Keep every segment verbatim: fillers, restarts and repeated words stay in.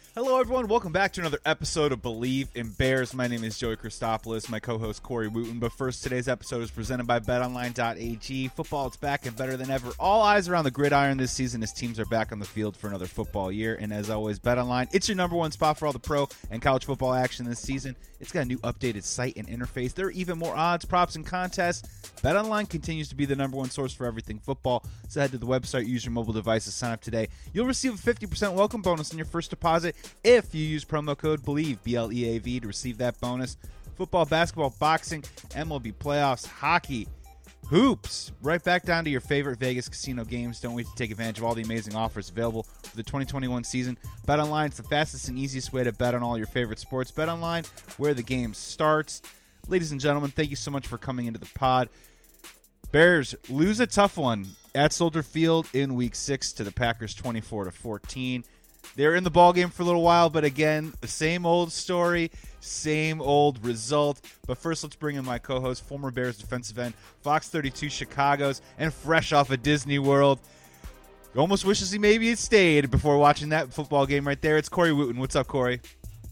Hello, everyone. Welcome back to another episode of Believe in Bears. My name is Joey Christopoulos, my co-host Corey Wooten. But first, today's episode is presented by bet online dot a g. Football is back and better than ever. All eyes are on the gridiron this season as teams are back on the field for another football year. And as always, BetOnline, it's your number one spot for all the pro and college football action this season. It's got a new updated site and interface. There are even more odds, props, and contests. BetOnline continues to be the number one source for everything football. So head to the website, use your mobile device to sign up today. You'll receive a fifty percent welcome bonus on your first deposit if you use promo code BELIEVE, B L E A V, to receive that bonus. Football, basketball, boxing, M L B playoffs, hockey, hoops, right back down to your favorite Vegas casino games. Don't wait to take advantage of all the amazing offers available for the twenty twenty-one season. BetOnline is the fastest and easiest way to bet on all your favorite sports. BetOnline, where the game starts. Ladies and gentlemen, thank you so much for coming into the pod. Bears lose a tough one at Soldier Field in Week Six to the Packers, twenty-four to fourteen. They're in the ballgame for a little while, but again, the same old story, same old result. But first, let's bring in my co-host, former Bears defensive end, Fox thirty-two Chicago's, and fresh off of Disney World. Almost wishes he maybe had stayed before watching that football game right there. It's Corey Wooten. What's up, Corey?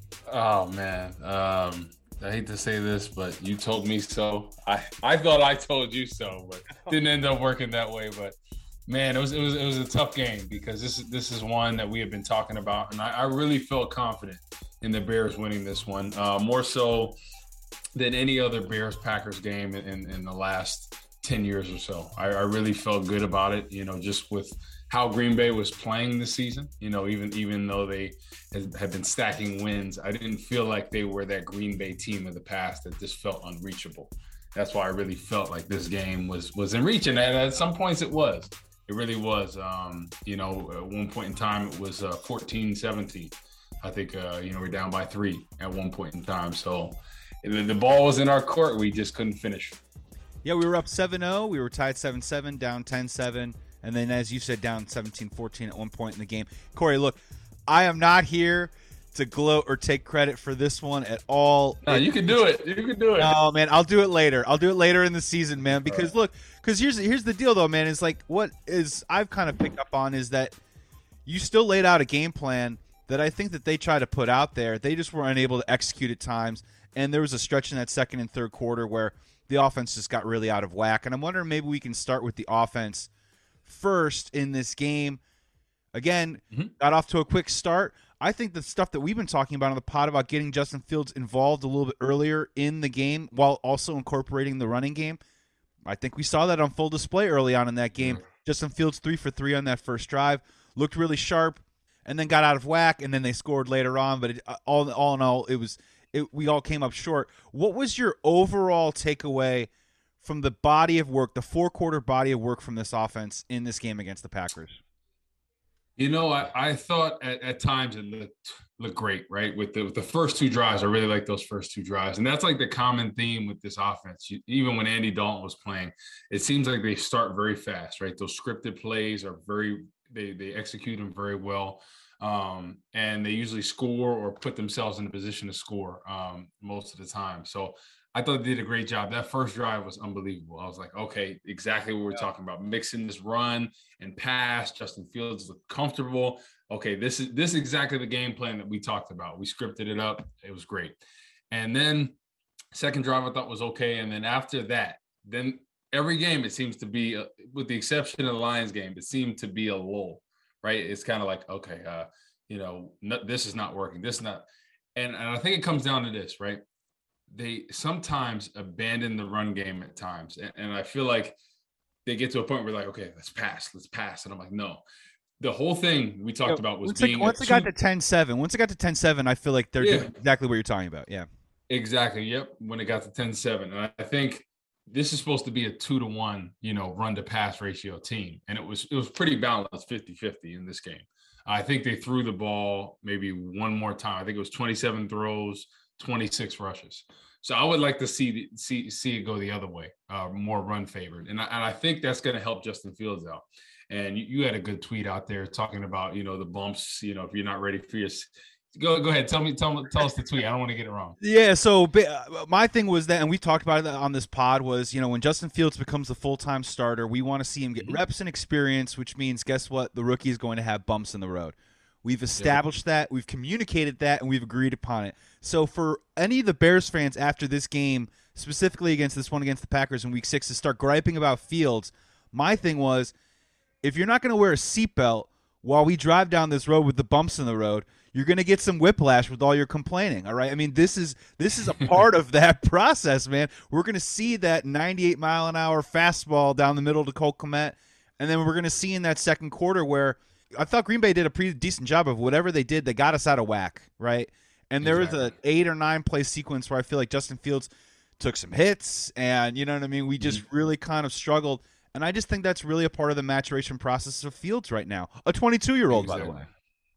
Oh, man. Um, I hate to say this, but you told me so. I, I thought I told you so, but didn't end up working that way. But man, it was it was it was a tough game because this is this is one that we have been talking about, and I, I really felt confident in the Bears winning this one, uh, more so than any other Bears Packers game in, in the last ten years or so. I, I really felt good about it, you know, just with how Green Bay was playing this season. You know, even even though they have been stacking wins, I didn't feel like they were that Green Bay team of the past that just felt unreachable. That's why I really felt like this game was was in reach, and at some points it was. It really was. Um, you know, at one point in time, it was uh, fourteen seventeen. I think, uh, you know, we're down by three at one point in time. So the, the ball was in our court. We just couldn't finish. Yeah, we were up seven oh. We were tied seven seven, down ten seven. And then, as you said, down seventeen fourteen at one point in the game. Corey, look, I am not here to gloat or take credit for this one at all. No, you can do it. You can do it. No, man, I'll do it later. I'll do it later in the season, man. Because look, because here's here's the deal, though, man. Is like what is I've kind of picked up on is that you still laid out a game plan that I think that they try to put out there. They just were unable to execute at times, and there was a stretch in that second and third quarter where the offense just got really out of whack. And I'm wondering maybe we can start with the offense first in this game. Again, mm-hmm. got off to a quick start. I think the stuff that we've been talking about on the pod about getting Justin Fields involved a little bit earlier in the game while also incorporating the running game, I think we saw that on full display early on in that game. Mm-hmm. Justin Fields three for three on that first drive, looked really sharp, and then got out of whack, and then they scored later on. But it, all, all in all, it was it, we all came up short. What was your overall takeaway from the body of work, the four-quarter body of work from this offense in this game against the Packers? You know, I, I thought at, at times it looked looked great, right? With the with the first two drives, I really like those first two drives. And that's like the common theme with this offense. You, even when Andy Dalton was playing, it seems like they start very fast, right? Those scripted plays are very they they execute them very well. Um, and they usually score or put themselves in a position to score um, most of the time. So I thought they did a great job. That first drive was unbelievable. I was like, okay, exactly what we're yeah. talking about. Mixing this run and pass. Justin Fields looked comfortable. Okay, this is this is exactly the game plan that we talked about. We scripted it up. It was great. And then second drive I thought was okay. And then after that, then every game it seems to be, uh, with the exception of the Lions game, it seemed to be a lull, right? It's kind of like, okay, uh, you know, no, this is not working. This is not. And, and I think it comes down to this, right? They sometimes abandon the run game at times. And, and I feel like they get to a point where like, okay, let's pass, let's pass. And I'm like, no. The whole thing we talked yeah, about was once being – Once it got to ten seven, once it got to ten seven, I feel like they're yeah. doing exactly what you're talking about. Yeah. Exactly. Yep. When it got to ten seven. And I think this is supposed to be a two to one, you know, run to pass ratio team. And it was it was pretty balanced fifty-fifty in this game. I think they threw the ball maybe one more time. I think it was twenty-seven throws, twenty-six rushes. So I would like to see see see it go the other way, uh, more run favored, and I, and I think that's going to help Justin Fields out. And you, you had a good tweet out there talking about, you know, the bumps. You know, if you're not ready for your go go ahead, tell me tell me tell us the tweet. I don't want to get it wrong. Yeah. So my thing was that, and we talked about it on this pod, was, you know, when Justin Fields becomes the full time starter, we want to see him get mm-hmm. reps and experience, which means guess what, the rookie is going to have bumps in the road. We've established yeah. that, we've communicated that, and we've agreed upon it. So for any of the Bears fans after this game, specifically against this one against the Packers in week six, to start griping about Fields, my thing was, if you're not going to wear a seatbelt while we drive down this road with the bumps in the road, you're going to get some whiplash with all your complaining, all right? I mean, this is this is a part of that process, man. We're going to see that ninety-eight mile an hour fastball down the middle to Cole Kmet, and then we're going to see in that second quarter where I thought Green Bay did a pretty decent job of whatever they did. They got us out of whack, right? And there exactly. was an eight or nine play sequence where I feel like Justin Fields took some hits, and you know what I mean? We just mm-hmm. really kind of struggled. And I just think that's really a part of the maturation process of Fields right now. A twenty-two-year-old, exactly. by the way.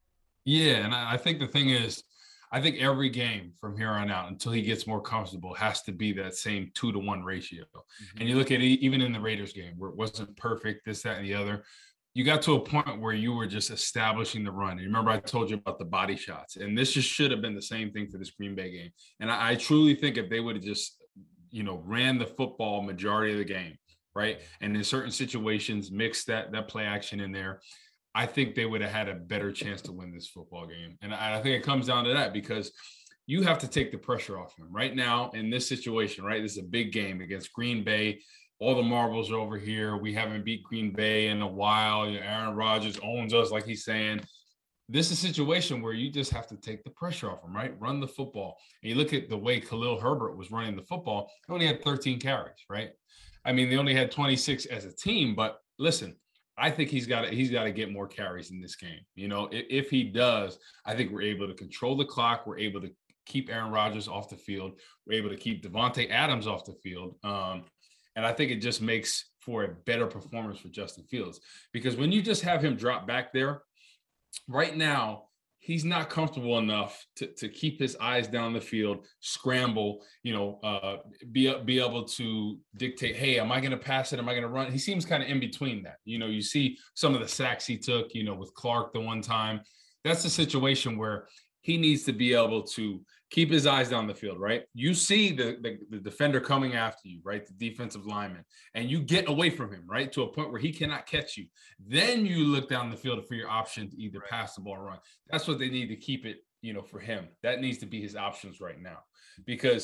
Yeah, and I think the thing is, I think every game from here on out until he gets more comfortable has to be that same two to one ratio. Mm-hmm. And you look at it, even in the Raiders game where it wasn't perfect, this, that, and the other, you got to a point where you were just establishing the run. And remember I told you about the body shots, and this just should have been the same thing for this Green Bay game. And I, I truly think if they would have just, you know, ran the football majority of the game, right, and in certain situations mixed that that play action in there, I think they would have had a better chance to win this football game. And I, I think it comes down to that, because you have to take the pressure off him right now in this situation, right? This is a big game against Green Bay. All the marbles are over here. We haven't beat Green Bay in a while. You know, Aaron Rodgers owns us, like he's saying. This is a situation where you just have to take the pressure off him, right? Run the football. And you look at the way Khalil Herbert was running the football, he only had thirteen carries, right? I mean, they only had twenty-six as a team, but listen, I think he's got to, he's got to get more carries in this game. You know, if, if he does, I think we're able to control the clock. We're able to keep Aaron Rodgers off the field. We're able to keep Devontae Adams off the field. Um, and I think it just makes for a better performance for Justin Fields, because when you just have him drop back there right now, he's not comfortable enough to, to keep his eyes down the field, scramble, you know, uh, be, be able to dictate, hey, am I going to pass it? Am I going to run? He seems kind of in between that. You know, you see some of the sacks he took, you know, with Clark the one time. That's a situation where he needs to be able to keep his eyes down the field, right? You see the, the, the defender coming after you, right? The defensive lineman, and you get away from him, right? To a point where he cannot catch you. Then you look down the field for your option to either pass the ball or run. That's what they need to keep it, you know, for him. That needs to be his options right now, because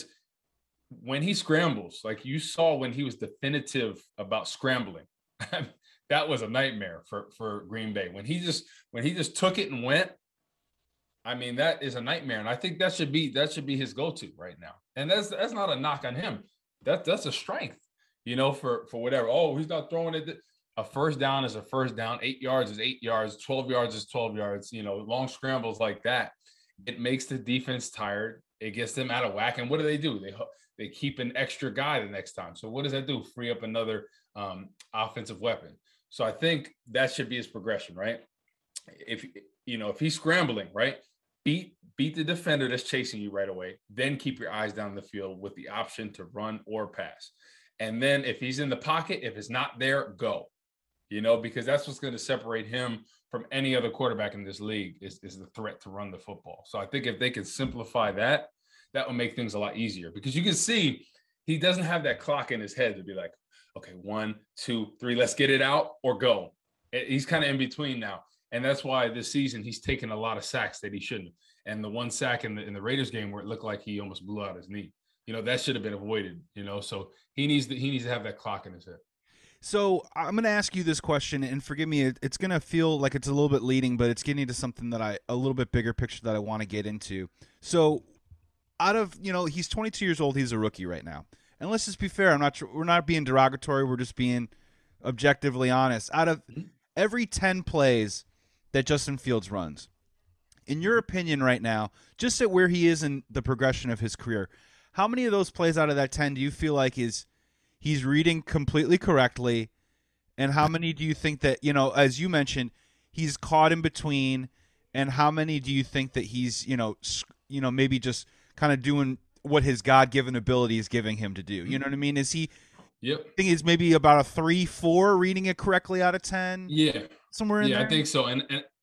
when he scrambles, like you saw when he was definitive about scrambling, that was a nightmare for, for Green Bay. When he just, when he just took it and went, I mean, that is a nightmare. And I think that should be, that should be his go-to right now. And that's, that's not a knock on him. That, that's a strength, you know, for, for whatever. Oh, he's not throwing it. A first down is a first down. Eight yards is eight yards. twelve yards is twelve yards. You know, long scrambles like that. It makes the defense tired. It gets them out of whack. And what do they do? They, they keep an extra guy the next time. So what does that do? Free up another um, offensive weapon. So I think that should be his progression, right? If, you know, if he's scrambling, right? Beat beat the defender that's chasing you right away. Then keep your eyes down the field with the option to run or pass. And then if he's in the pocket, if it's not there, go. You know, because that's what's going to separate him from any other quarterback in this league is, is the threat to run the football. So I think if they can simplify that, that will make things a lot easier, because you can see he doesn't have that clock in his head to be like, okay, one, two, three, let's get it out or go. He's kind of in between now. And that's why this season he's taken a lot of sacks that he shouldn't. And the one sack in the in the Raiders game where it looked like he almost blew out his knee, you know, that should have been avoided, you know. So he needs to, he needs to have that clock in his head. So I'm going to ask you this question, and forgive me, it's going to feel like it's a little bit leading, but it's getting to something that I, a little bit bigger picture that I want to get into. So out of, you know, he's twenty-two years old, he's a rookie right now. And let's just be fair, I'm not, we're not being derogatory, we're just being objectively honest. Out of every ten plays that Justin Fields runs, in your opinion right now, just at where he is in the progression of his career, how many of those plays out of that ten do you feel like is he's reading completely correctly, and how many do you think that, you know, as you mentioned, he's caught in between, and how many do you think that he's, you know, you know, maybe just kind of doing what his God-given ability is giving him to do? You know what I mean? Is he? Yep. I think he's maybe about a three, four reading it correctly out of ten. Yeah. Somewhere in yeah, there. I think so. And, and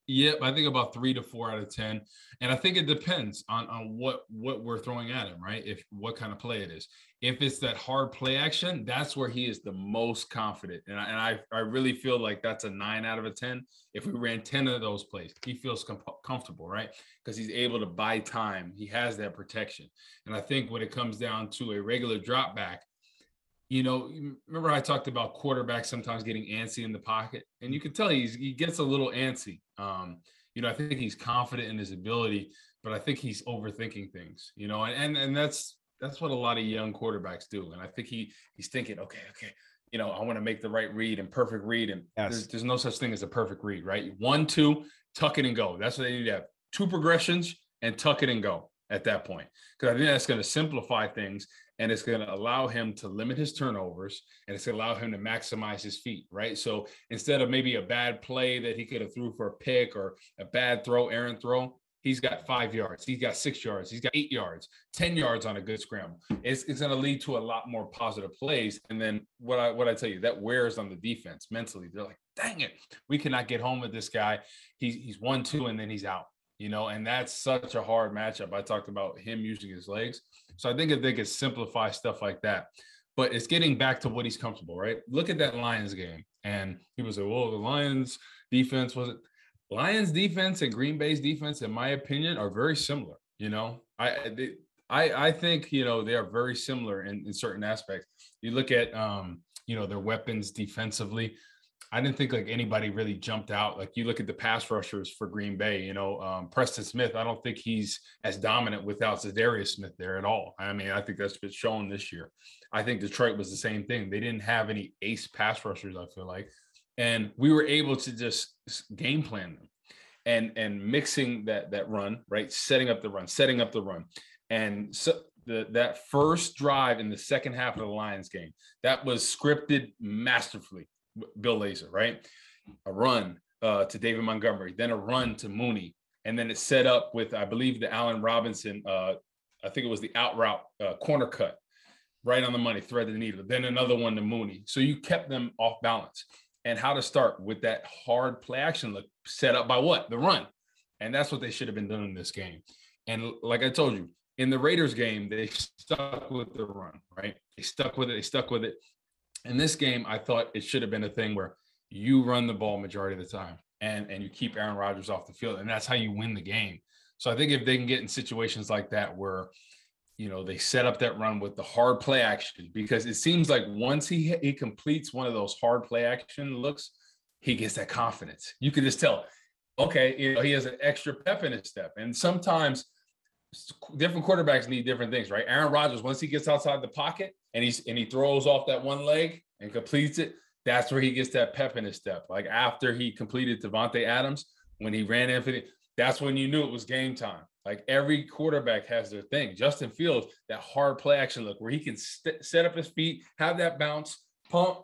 Yep, I think about three to four out of ten, and I think it depends on on what what we're throwing at him, right? If what kind of play it is. If it's that hard play action, that's where he is the most confident, and I and I, I really feel like that's a nine out of a ten. If we ran ten of those plays, he feels com- comfortable, right? Because he's able to buy time. He has that protection, and I think when it comes down to a regular drop back, you know, remember I talked about quarterbacks sometimes getting antsy in the pocket, and you can tell he's he gets a little antsy. Um, you know, I think he's confident in his ability, but I think he's overthinking things. You know, and and, and that's that's what a lot of young quarterbacks do. And I think he he's thinking, okay, okay, you know, I want to make the right read and perfect read, and Yes. there's there's no such thing as a perfect read, right? One, two, tuck it and go. That's what they need to have. Two progressions and tuck it and go at that point, because I think that's going to simplify things. And it's going to allow him to limit his turnovers, and it's going to allow him to maximize his feet, right? So instead of maybe a bad play that he could have threw for a pick or a bad throw, errant throw, he's got five yards, he's got six yards, he's got eight yards, ten yards on a good scramble. It's, it's going to lead to a lot more positive plays. And then what I what I tell you, that wears on the defense mentally. They're like, dang it, we cannot get home with this guy. He's he's one, two, and then he's out. You know, and that's such a hard matchup. I talked about him using his legs. So I think if they could simplify stuff like that, but it's getting back to what he's comfortable, right? Look at that Lions game. And people say, well, the Lions defense wasn't. Lions defense and Green Bay's defense, in my opinion, are very similar. You know, I they, I, I think, you know, they are very similar in, in certain aspects. You look at, um, you know, their weapons defensively. I didn't think like anybody really jumped out. Like you look at the pass rushers for Green Bay, you know, um, Preston Smith, I don't think he's as dominant without Zadarius Smith there at all. I mean, I think that's been shown this year. I think Detroit was the same thing. They didn't have any ace pass rushers, I feel like. And we were able to just game plan them and, and mixing that, that run, right? Setting up the run, setting up the run. And so the, that first drive in the second half of the Lions game, that was scripted masterfully. Bill Lazor, right? A run uh, to David Montgomery, then a run to Mooney, and then it's set up with, I believe, the Allen Robinson. Uh, I think it was the out route uh, corner cut, right on the money, thread the needle. Then another one to Mooney. So you kept them off balance. And how to start with that hard play action look set up by what? The run. And that's what they should have been doing in this game. And like I told you, in the Raiders game, they stuck with the run, right? They stuck with it. They stuck with it. In this game, I thought it should have been a thing where you run the ball majority of the time and, and you keep Aaron Rodgers off the field, and that's how you win the game. So I think if they can get in situations like that where, you know, they set up that run with the hard play action, because it seems like once he he completes one of those hard play action looks, he gets that confidence. You can just tell, okay, you know, he has an extra pep in his step. And sometimes different quarterbacks need different things, right? Aaron Rodgers, once he gets outside the pocket and he's and he throws off that one leg and completes it, that's where he gets that pep in his step. Like after he completed Devontae Adams, when he ran in for the, that's when you knew it was game time. Like every quarterback has their thing. Justin Fields, that hard play action look where he can st- set up his feet, have that bounce, pump,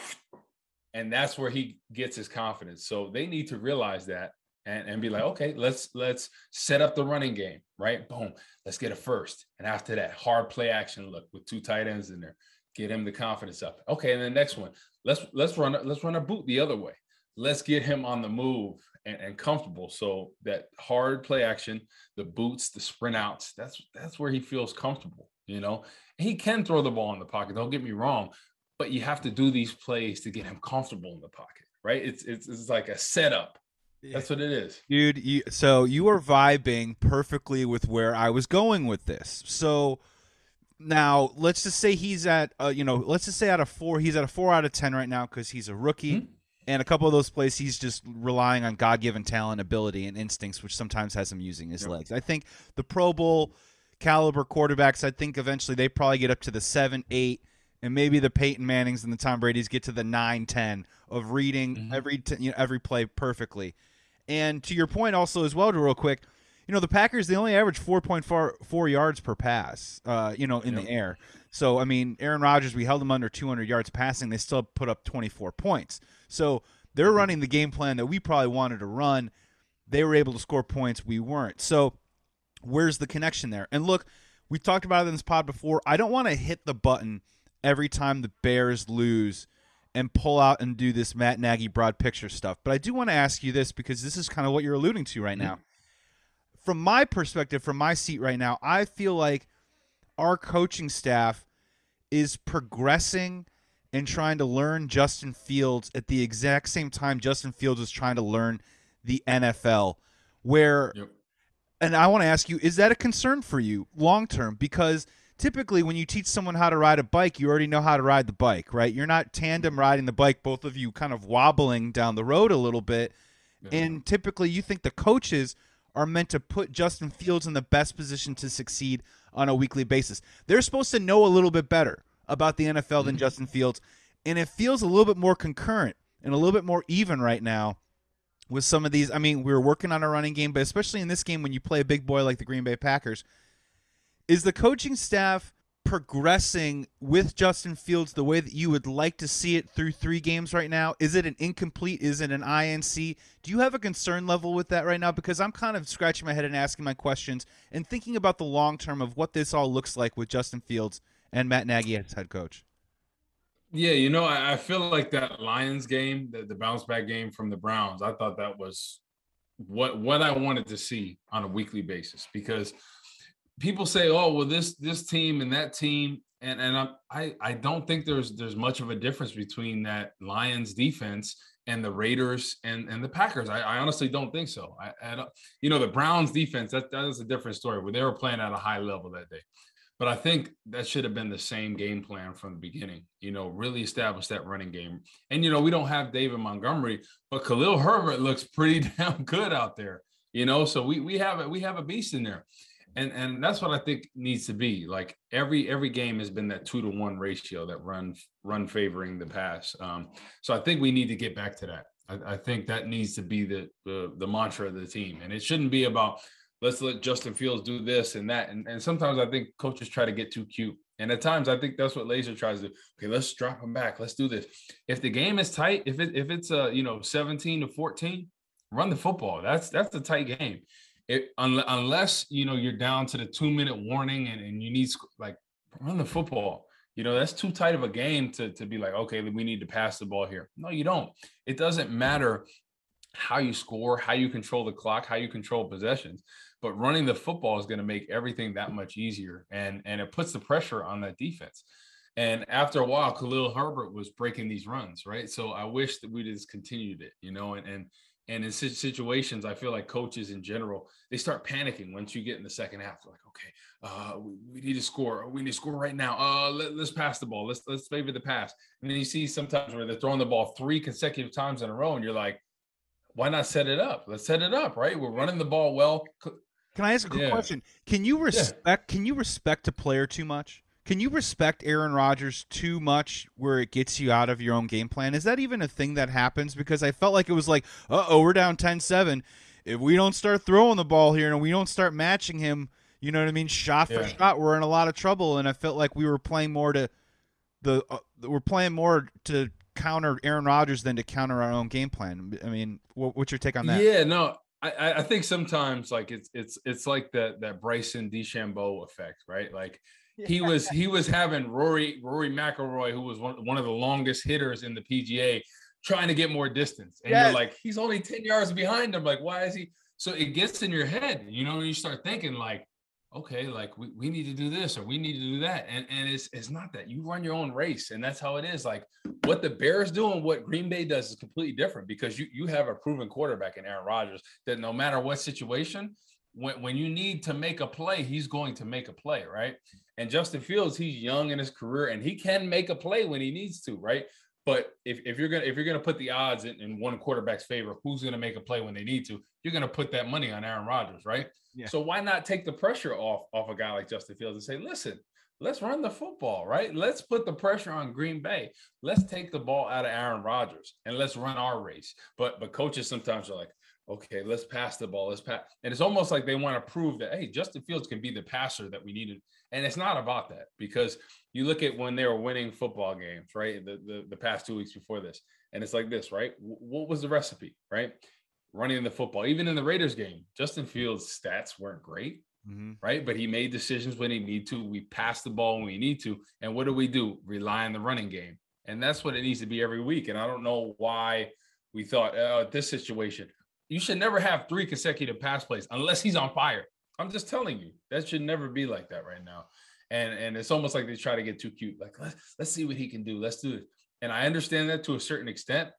and that's where he gets his confidence. So they need to realize that. And, and be like, okay, let's let's set up the running game, right? Boom, let's get a first. And after that, hard play action look with two tight ends in there, get him the confidence up. Okay, and the next one, let's let's run let's run a boot the other way. Let's get him on the move and, and comfortable. So that hard play action, the boots, the sprint outs, that's that's where he feels comfortable. You know, he can throw the ball in the pocket. Don't get me wrong, but you have to do these plays to get him comfortable in the pocket, right? It's it's, it's like a setup. That's what it is. Dude, you, so you are vibing perfectly with where I was going with this. So now let's just say he's at, uh, you know, let's just say out of four, he's at a four out of ten right now because he's a rookie. Mm-hmm. And a couple of those plays, he's just relying on God-given talent, ability, and instincts, which sometimes has him using his yep. legs. I think the Pro Bowl caliber quarterbacks, I think eventually they probably get up to the seven, eight, and maybe the Peyton Mannings and the Tom Brady's get to the nine, ten of reading mm-hmm. every t- you know, every play perfectly. And to your point also as well, real quick, you know, the Packers, they only average four point four yards per pass, uh, you know, in yep. the air. So, I mean, Aaron Rodgers, we held him under two hundred yards passing. They still put up twenty-four points. So they're mm-hmm. running the game plan that we probably wanted to run. They were able to score points. We weren't. So where's the connection there? And look, we talked about it in this pod before. I don't want to hit the button every time the Bears lose and pull out and do this Matt Nagy broad picture stuff. But I do want to ask you this, because this is kind of what you're alluding to right now. From my perspective, from my seat right now, I feel like our coaching staff is progressing and trying to learn Justin Fields at the exact same time Justin Fields is trying to learn the N F L. Where, yep. And I want to ask you, is that a concern for you long term? Because typically when you teach someone how to ride a bike, you already know how to ride the bike, right? You're not tandem riding the bike, both of you kind of wobbling down the road a little bit. Yeah. And typically you think the coaches are meant to put Justin Fields in the best position to succeed on a weekly basis. They're supposed to know a little bit better about the N F L than mm-hmm. Justin Fields, and it feels a little bit more concurrent and a little bit more even right now with some of these. I mean, we were working on a running game, but especially in this game when you play a big boy like the Green Bay Packers, is the coaching staff progressing with Justin Fields the way that you would like to see it through three games right now? Is it an incomplete? Is it an I N C? Do you have a concern level with that right now? Because I'm kind of scratching my head and asking my questions and thinking about the long term of what this all looks like with Justin Fields and Matt Nagy as head coach. Yeah, you know, I, I feel like that Lions game, the, the bounce back game from the Browns, I thought that was what what I wanted to see on a weekly basis, because people say, "Oh, well, this this team and that team," and and I I I don't think there's there's much of a difference between that Lions defense and the Raiders and and the Packers. I, I honestly don't think so. I, I don't, you know, the Browns defense, that that is a different story, where they were playing at a high level that day. But I think that should have been the same game plan from the beginning, you know, really establish that running game. And, you know, we don't have David Montgomery, but Khalil Herbert looks pretty damn good out there, you know, so we we have a, we have a beast in there. And and that's what I think needs to be. Like every every game has been that two to one ratio, that run run favoring the pass. Um, so I think we need to get back to that. I, I think that needs to be the, the the mantra of the team. And it shouldn't be about, let's let Justin Fields do this and that. And, and sometimes I think coaches try to get too cute. And at times I think that's what Laser tries to do. Okay, let's drop him back. Let's do this. If the game is tight, if it if it's uh you know seventeen to fourteen, run the football. That's that's a tight game. It un, unless you know you're down to the two minute warning and, and you need, like, run the football. You know, that's too tight of a game to to be like, okay, we need to pass the ball here. No, you don't. It doesn't matter how you score, how you control the clock, how you control possessions. But running the football is going to make everything that much easier. And, and it puts the pressure on that defense. And after a while, Khalil Herbert was breaking these runs, right? So I wish that we just continued it, you know, and, and, and in situations, I feel like coaches in general, they start panicking once you get in the second half. They're like, okay, uh, we, we need to score. We need to score right now. Uh, let, let's pass the ball. Let's, let's favor the pass. And then you see sometimes where they're throwing the ball three consecutive times in a row, and you're like, why not set it up? Let's set it up, right? We're running the ball well. Can I ask a quick yeah. question? Can you respect yeah. can you respect a player too much? Can you respect Aaron Rodgers too much where it gets you out of your own game plan? Is that even a thing that happens? Because I felt like it was like, uh-oh, we're down ten seven. If we don't start throwing the ball here and we don't start matching him, you know what I mean, shot for yeah. shot, we're in a lot of trouble. And I felt like we were playing more to the uh, we're playing more to counter Aaron Rodgers than to counter our own game plan. I mean, what, what's your take on that? Yeah, no, I, I think sometimes like it's it's it's like that that Bryson DeChambeau effect, right? Like he was he was having Rory Rory McIlroy, who was one, one of the longest hitters in the P G A, trying to get more distance, and yes. you're like, he's only ten yards behind him. Like, why is he? So it gets in your head, you know, and you start thinking like, okay, like we, we need to do this or we need to do that. And, and it's it's not that. You run your own race, and that's how it is. Like what the Bears do and what Green Bay does is completely different, because you you have a proven quarterback in Aaron Rodgers that no matter what situation, when, when you need to make a play, he's going to make a play, right? And Justin Fields, he's young in his career, and he can make a play when he needs to, right? But if, if you're gonna if you're gonna put the odds in, in one quarterback's favor, who's gonna make a play when they need to, you're gonna put that money on Aaron Rodgers, right? Yeah. So why not take the pressure off off a guy like Justin Fields and say, listen, let's run the football, right? Let's put the pressure on Green Bay. Let's take the ball out of Aaron Rodgers and let's run our race. But but coaches sometimes are like, okay, let's pass the ball. Let's pass. And it's almost like they want to prove that, hey, Justin Fields can be the passer that we needed. And it's not about that, because you look at when they were winning football games, right? The, the, the past two weeks before this. And it's like this, right? W- what was the recipe, right? Running the football. Even in the Raiders game, Justin Fields' stats weren't great, mm-hmm. right? But he made decisions when he need to. We passed the ball when we need to. And what do we do? Rely on the running game. And that's what it needs to be every week. And I don't know why we thought uh, this situation, you should never have three consecutive pass plays unless he's on fire. I'm just telling you, that should never be like that right now. And and it's almost like they try to get too cute. Like, let's, let's see what he can do. Let's do it. And I understand that to a certain extent,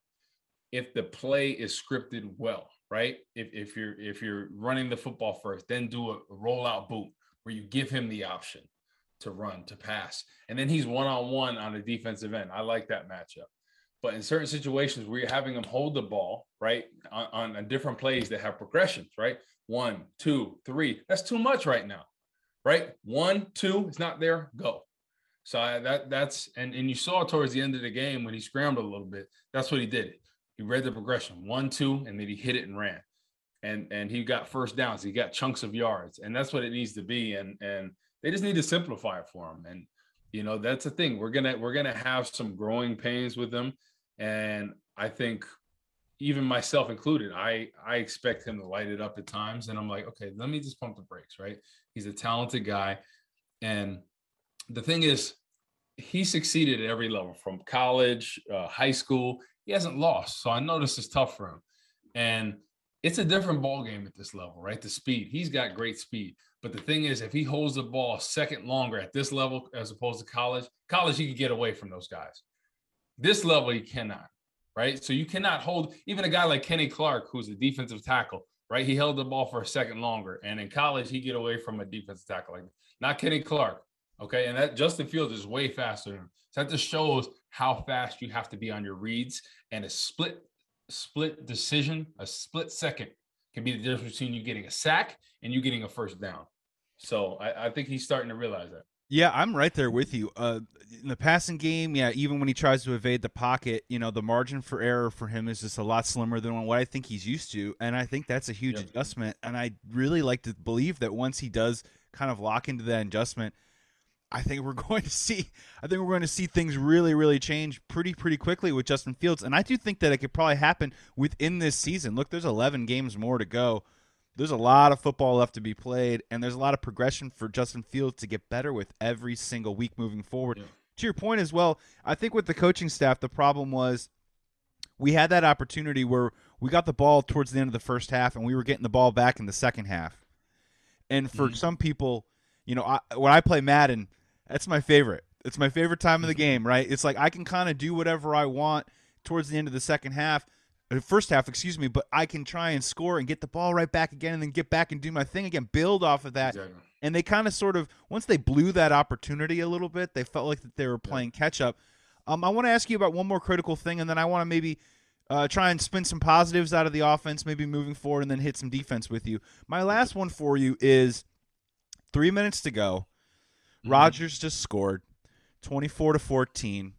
if the play is scripted well, right? If, if you're if you're running the football first, then do a rollout boot where you give him the option to run, to pass. And then he's one-on-one on the defensive end. I like that matchup. But in certain situations where you're having him hold the ball, right, on, on, on different plays that have progressions, right? One, two, three. That's too much right now, right? One, two, it's not there, go. So I, that that's and, and you saw towards the end of the game when he scrambled a little bit, that's what he did. He read the progression, one, two, and then he hit it and ran. And and he got first downs. He got chunks of yards. And that's what it needs to be. And and they just need to simplify it for him. And, you know, that's the thing. We're gonna we're gonna have some growing pains with him. And I think even myself included, I I expect him to light it up at times. And I'm like, okay, let me just pump the brakes, right? He's a talented guy. And the thing is, he succeeded at every level, from college, uh, high school. He hasn't lost. So I know this is tough for him. And it's a different ball game at this level, right? The speed. He's got great speed. But the thing is, if he holds the ball a second longer at this level as opposed to college, college, he can get away from those guys. This level, he cannot, right? So you cannot hold even a guy like Kenny Clark, who's a defensive tackle, right? He held the ball for a second longer. And in college, he get away from a defensive tackle like that. Not Kenny Clark, okay? And that Justin Fields is way faster than him. So that just shows how fast you have to be on your reads. And a split split decision, a split second can be the difference between you getting a sack and you getting a first down. So I, I think he's starting to realize that. Yeah, I'm right there with you. Uh, in the passing game, yeah, even when he tries to evade the pocket, you know, the margin for error for him is just a lot slimmer than what I think he's used to, and I think that's a huge yep. adjustment. And I really like to believe that once he does kind of lock into that adjustment, I think we're going to see. I think we're going to see things really, really change pretty, pretty quickly with Justin Fields. And I do think that it could probably happen within this season. Look, there's eleven games more to go. There's a lot of football left to be played, and there's a lot of progression for Justin Fields to get better with every single week moving forward. Yeah. To your point as well, I think with the coaching staff, the problem was we had that opportunity where we got the ball towards the end of the first half, and we were getting the ball back in the second half. And for mm-hmm. some people, you know, I, when I play Madden, that's my favorite. It's my favorite time of the game, right? It's like I can kind of do whatever I want towards the end of the second half. First half, excuse me, but I can try and score and get the ball right back again and then get back and do my thing again, build off of that. Exactly. And they kind of sort of, once they blew that opportunity a little bit, they felt like that they were playing yeah. catch up. Um, I want to ask you about one more critical thing, and then I want to maybe uh, try and spin some positives out of the offense, maybe moving forward, and then hit some defense with you. My last one for you is three minutes to go. Mm-hmm. Rodgers just scored twenty-four to fourteen.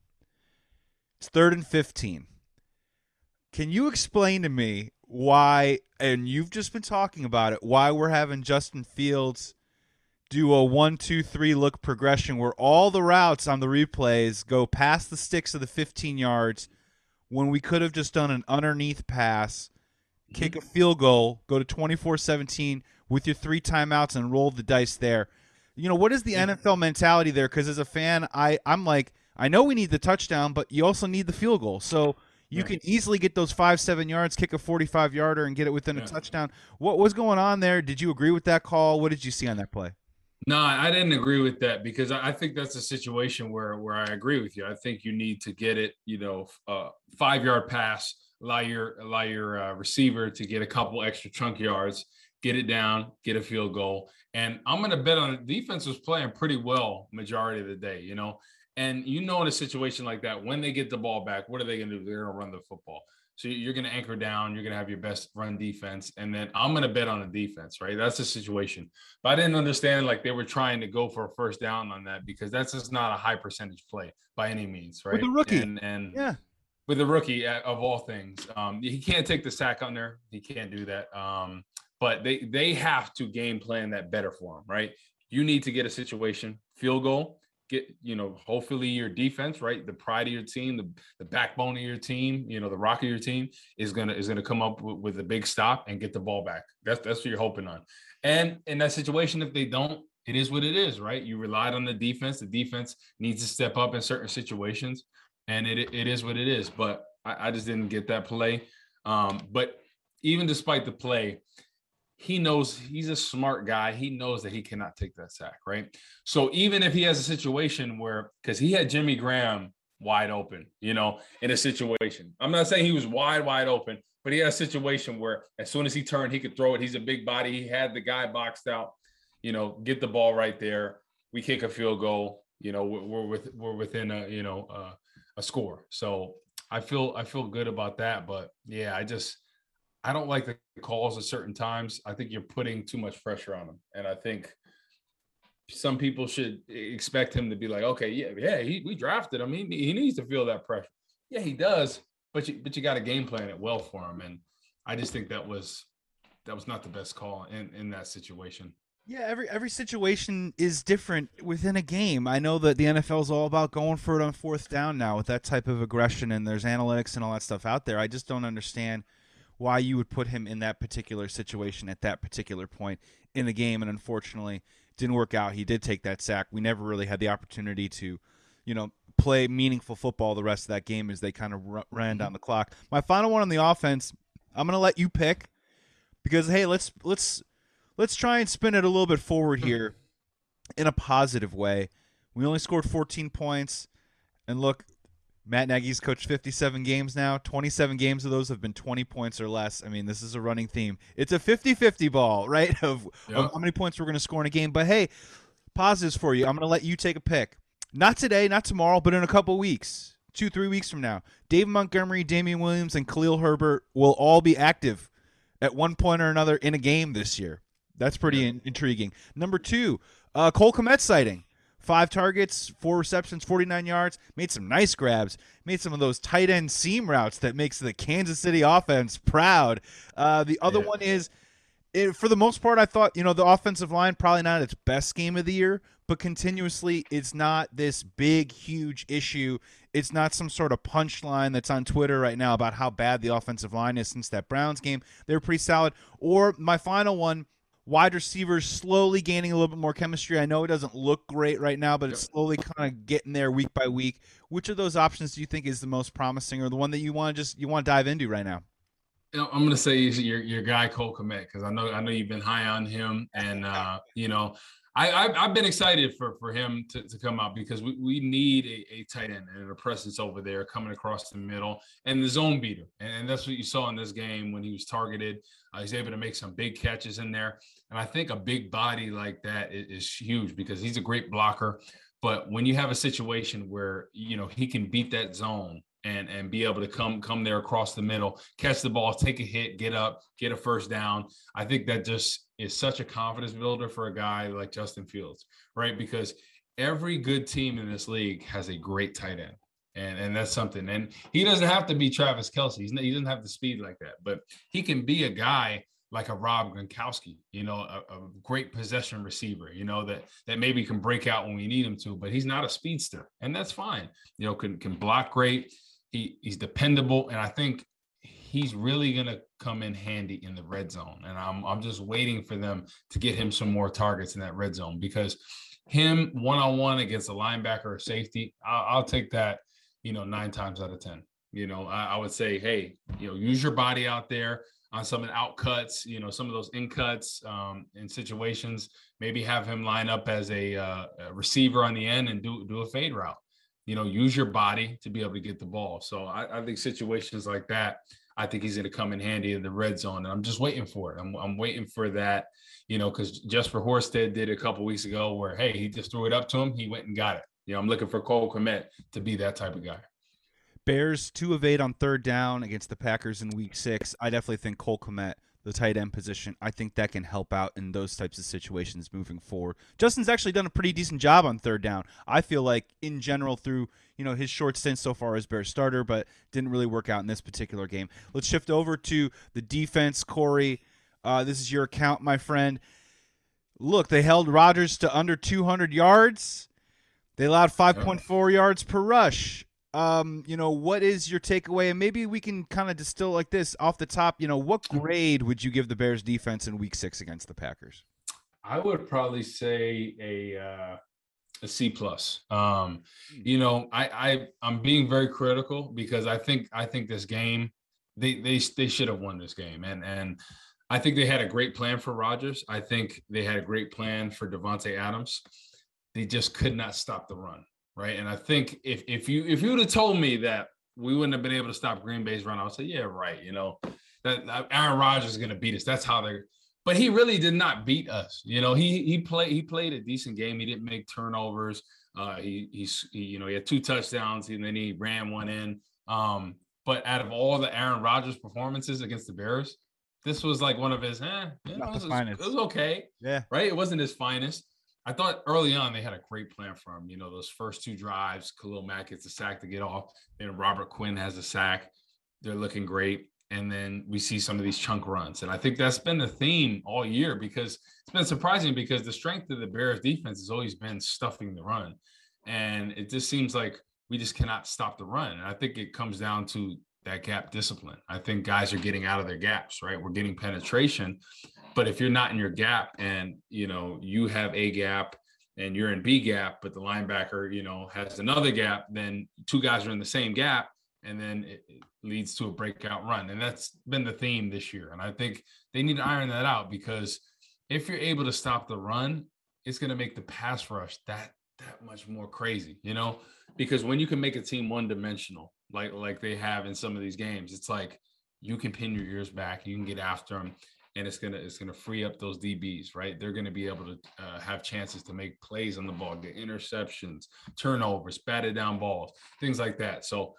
It's third and fifteen. Can you explain to me why, and you've just been talking about it, why we're having Justin Fields do a one, two, three look progression where all the routes on the replays go past the sticks of the fifteen yards when we could have just done an underneath pass, kick a field goal, go to twenty-four seventeen with your three timeouts and roll the dice there. You know, what is the N F L mentality there? Because as a fan, I, I'm like, I know we need the touchdown, but you also need the field goal. So you yeah. can easily get those five, seven yards, kick a forty-five yarder, and get it within yeah. a touchdown. What was going on there? Did you agree with that call? What did you see on that play? No, I didn't agree with that because I think that's a situation where where I agree with you. I think you need to get it, you know, uh, five-yard pass, allow your allow your uh, receiver to get a couple extra chunk yards, get it down, get a field goal. And I'm going to bet on the defense was playing pretty well majority of the day, you know. And you know, in a situation like that, when they get the ball back, what are they going to do? They're going to run the football. So you're going to anchor down. You're going to have your best run defense. And then I'm going to bet on the defense, right? That's the situation. But I didn't understand like they were trying to go for a first down on that because that's just not a high percentage play by any means, right? With a rookie. And, and yeah. with a rookie of all things. Um, he can't take the sack on there. He can't do that. Um, but they, they have to game plan that better for him, right? You need to get a situation, field goal. Get, you know, hopefully your defense, right? The pride of your team, the, the backbone of your team, you know, the rock of your team is gonna is gonna come up with, with a big stop and get the ball back. That's that's what you're hoping on. And in that situation, if they don't, it is what it is, right? You relied on the defense. The defense needs to step up in certain situations. and it it is what it is. But I, I just didn't get that play. Um, but even despite the play, he knows he's a smart guy. He knows that he cannot take that sack, right? So even if he has a situation where, because he had Jimmy Graham wide open, you know, in a situation. I'm not saying he was wide, wide open, but he had a situation where as soon as he turned, he could throw it. He's a big body. He had the guy boxed out, you know, get the ball right there. We kick a field goal, you know, we're, we're with we're within a, you know, uh, a score. So I feel I feel good about that. But yeah, I just I don't like the calls at certain times. I think you're putting too much pressure on him. And I think some people should expect him to be like, okay, yeah, yeah, he, we drafted him. He, he needs to feel that pressure. Yeah, he does. But you, but you got to game plan it well for him. And I just think that was that was not the best call in, in that situation. Yeah, every every situation is different within a game. I know that the N F L is all about going for it on fourth down now with that type of aggression, and there's analytics and all that stuff out there. I just don't understand why you would put him in that particular situation at that particular point in the game. And unfortunately, it didn't work out. He did take that sack. We never really had the opportunity to, you know, play meaningful football the rest of that game as they kind of r- ran down the clock. My final one on the offense, I'm going to let you pick because, hey, let's let's let's try and spin it a little bit forward here in a positive way. We only scored fourteen points, and look, Matt Nagy's coached fifty-seven games now. twenty-seven games of those have been twenty points or less. I mean, this is a running theme. It's a fifty-fifty ball, right, of, yep. of how many points we're going to score in a game. But, hey, positives for you. I'm going to let you take a pick. Not today, not tomorrow, but in a couple weeks, two, three weeks from now. David Montgomery, Damian Williams, and Khalil Herbert will all be active at one point or another in a game this year. That's pretty in- intriguing. Number two, uh, Cole Kmet sighting. Five targets, four receptions, forty-nine yards. Made some nice grabs. Made some of those tight end seam routes that makes the Kansas City offense proud. Uh, the other yeah. one is, it, for the most part, I thought, you know, the offensive line probably not its best game of the year, but continuously it's not this big, huge issue. It's not some sort of punchline that's on Twitter right now about how bad the offensive line is since that Browns game. They were pretty solid. Or my final one, wide receivers slowly gaining a little bit more chemistry. I know it doesn't look great right now, but it's slowly kind of getting there week by week. Which of those options do you think is the most promising, or the one that you want to just you want to dive into right now? You know, I'm going to say your your guy Cole Kmet, because I know I know you've been high on him, and uh, you know I I've, I've been excited for for him to, to come out because we, we need a, a tight end and a presence over there coming across the middle and the zone beater, and, and that's what you saw in this game when he was targeted. Uh, he's able to make some big catches in there. And I think a big body like that is, is huge because he's a great blocker. But when you have a situation where, you know, he can beat that zone and, and be able to come, come there across the middle, catch the ball, take a hit, get up, get a first down, I think that just is such a confidence builder for a guy like Justin Fields, right? Because every good team in this league has a great tight end. And, and that's something. And he doesn't have to be Travis Kelce. He's, he doesn't have the speed like that. But he can be a guy like a Rob Gronkowski, you know, a, a great possession receiver, you know, that that maybe can break out when we need him to. But he's not a speedster. And that's fine. You know, can can block great. He He's dependable. And I think he's really going to come in handy in the red zone. And I'm I'm just waiting for them to get him some more targets in that red zone because him one-on-one against a linebacker or safety, I'll, I'll take that. You know, nine times out of ten, you know, I, I would say, hey, you know, use your body out there on some of the out cuts, you know, some of those in cuts um, in situations, maybe have him line up as a, uh, a receiver on the end and do, do a fade route, you know, use your body to be able to get the ball. So I, I think situations like that, I think he's going to come in handy in the red zone. And I'm just waiting for it. I'm, I'm waiting for that, you know, because Jesper Horsted did a couple weeks ago where, hey, he just threw it up to him. He went and got it. You know, I'm looking for Cole Kmet to be that type of guy. Bears two of eight on third down against the Packers in week six. I definitely think Cole Kmet, the tight end position, I think that can help out in those types of situations moving forward. Justin's actually done a pretty decent job on third down. I feel like in general through, you know, his short stint so far as Bears starter, but didn't really work out in this particular game. Let's shift over to the defense. Corey, uh, this is your account, my friend. Look, they held Rodgers to under two hundred yards. They allowed five point four yards per rush. Um, you know, what is your takeaway? And maybe we can kind of distill like this off the top. You know, what grade would you give the Bears defense in week six against the Packers? I would probably say a uh, A C plus. Um, you know, I, I I'm being very critical because I think I think this game they they they should have won this game, and and I think they had a great plan for Rodgers. I think they had a great plan for Davante Adams. They just could not stop the run, right? And I think if if you if you would have told me that we wouldn't have been able to stop Green Bay's run, I would say, yeah, right. You know, that, that Aaron Rodgers is going to beat us. That's how they're. But he really did not beat us. You know, he he played he played a decent game. He didn't make turnovers. Uh, he he's he, you know he had two touchdowns and then he ran one in. Um, but out of all the Aaron Rodgers performances against the Bears, this was like one of his. Eh, you know, it, was, it was okay. Yeah, right. It wasn't his finest. I thought early on they had a great plan for him. You know, those first two drives, Khalil Mack gets a sack to get off. Then Robert Quinn has a sack. They're looking great. And then we see some of these chunk runs. And I think that's been the theme all year because it's been surprising because the strength of the Bears defense has always been stuffing the run. And it just seems like we just cannot stop the run. And I think it comes down to that gap discipline. I think guys are getting out of their gaps, right? We're getting penetration. But if you're not in your gap and, you know, you have a gap and you're in B gap, but the linebacker, you know, has another gap, then two guys are in the same gap. And then it leads to a breakout run. And that's been the theme this year. And I think they need to iron that out because if you're able to stop the run, it's going to make the pass rush that that much more crazy, you know, because when you can make a team one dimensional, like like they have in some of these games, it's like you can pin your ears back, you can get after them, and it's gonna it's gonna free up those D Bs, right? They're gonna be able to uh, have chances to make plays on the ball, get interceptions, turnovers, batted down balls, things like that. So